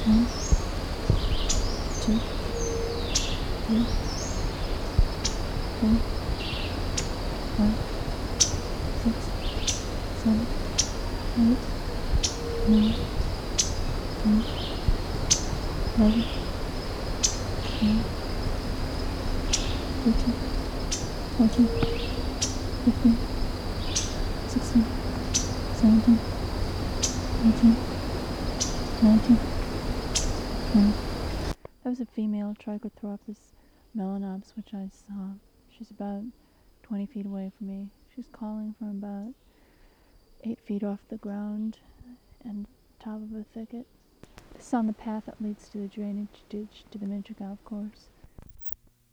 1, 2, 3, 4, 5, 6, 7, 8, 9, 10, 11, 12, 13, 14, 15, 16, 17, 18, 19, 20. That was a female Trichothropus melanops, which I saw. She's about 20 feet away from me. She's calling from about 8 feet off the ground and top of a thicket. This is on the path that leads to the drainage ditch to the miniature golf course.